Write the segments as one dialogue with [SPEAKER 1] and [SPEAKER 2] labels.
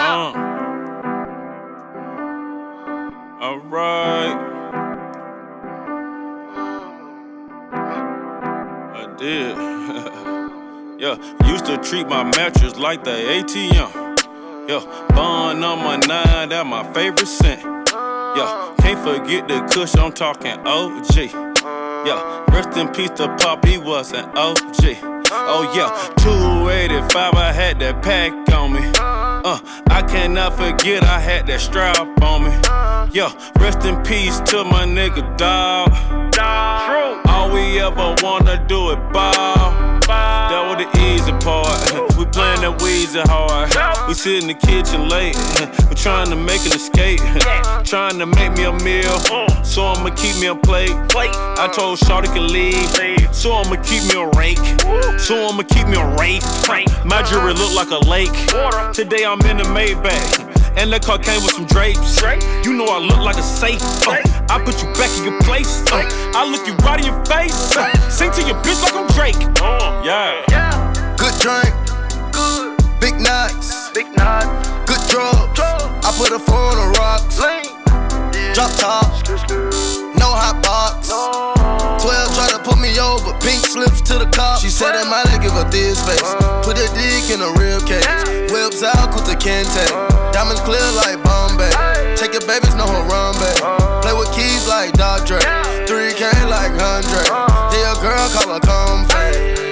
[SPEAKER 1] Alright. I did. Yeah, used to treat my mattress like the ATM. Yeah, bun number 9, that my favorite scent. Yeah, can't forget the kush, I'm talking OG. Yeah, rest in peace to Pop, he was an OG. Oh yeah, 285, I had that pack on me. I cannot forget I had that strap on me. Yeah, rest in peace to my nigga dog. All we ever wanna do is ball. That was the easy part. We playing that Weezy hard. We sit in the kitchen late. We trying to make an escape. Trying to make me a meal, so I'ma keep me a plate. I told Shawty can leave, so I'ma keep me a rake. So I'ma keep me a rake. My jewelry look like a lake. Today I'm in the Maybach, and that car came with some drapes. You know I look like a safe. I put you back in your place. I look you right in your face. Sing to your bitch like I'm Drake. Yeah.
[SPEAKER 2] Good drink, big nuts, good drugs. I put her phone on the rocks. Drop top, no hot box. 12 try to put me over, pink slips to the cop. She said that might give her this face. Put a dick in a real case. Whips out, Kuta Kente. Diamonds clear like Bombay. Take your babies, no Harambe. Play with keys like Dr. 3K like 100. Hey, a girl call her comfy.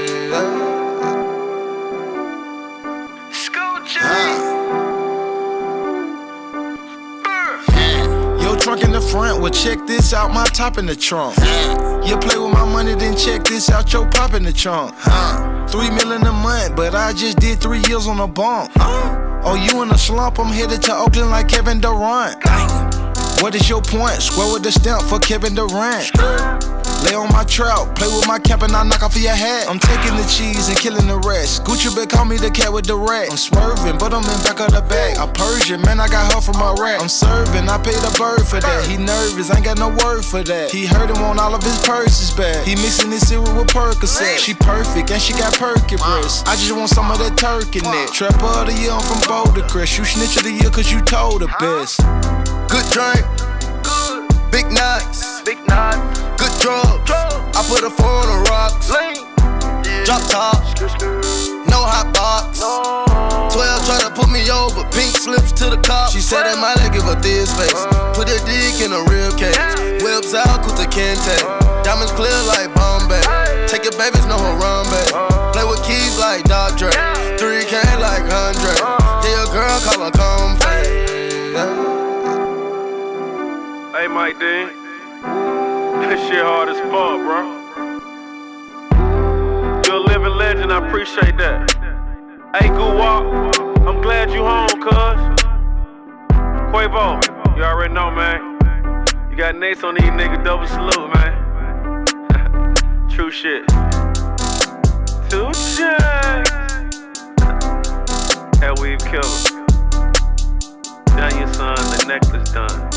[SPEAKER 3] Yo, trunk in the front, well check this out, my top in the trunk. You play with my money, then check this out, your pop in the trunk. $3 million a month, but I just did 3 years on a bump. Oh, you in a slump, I'm headed to Oakland like Kevin Durant. What is your point? Square with the stamp for Kevin Durant. Lay on my trout, play with my cap and I knock off of your hat. I'm taking the cheese and killing the rest. Gucci bet call me the cat with the rat. I'm swerving, but I'm in back of the bag. I Persian, man, I got her from Iraq. I'm serving, I paid a bird for that. He nervous, ain't got no word for that. He heard him on all of his purses back. He mixing his cereal with Percocet. She perfect and she got perky breasts. I just want some of that turkey neck. Trapper of the year, I'm from Boulder Crest. You snitch of the year cause you told the best.
[SPEAKER 2] Good drink, big nuts, good drugs. I put her phone on the rocks. Drop top, no hot box. 12 try to put me over, pink slips to the cop. She said that might give her this face. Put a dick in a real case. Whips out, Kuta Kente. Diamonds clear like Bombay. Take your babies, no Harambe. Play with keys like Dr. 3K like 100. Yeah, a girl call her comfy.
[SPEAKER 1] Hey, Mike Dean. This shit hard as fuck, bro. You're a living legend, I appreciate that. Hey, Guwap, I'm glad you home, cuz. Quavo, you already know, man. You got Nates on these niggas, double salute, man. True shit. 2 Chainz. Hell, we've killed him. Done your son, the necklace done.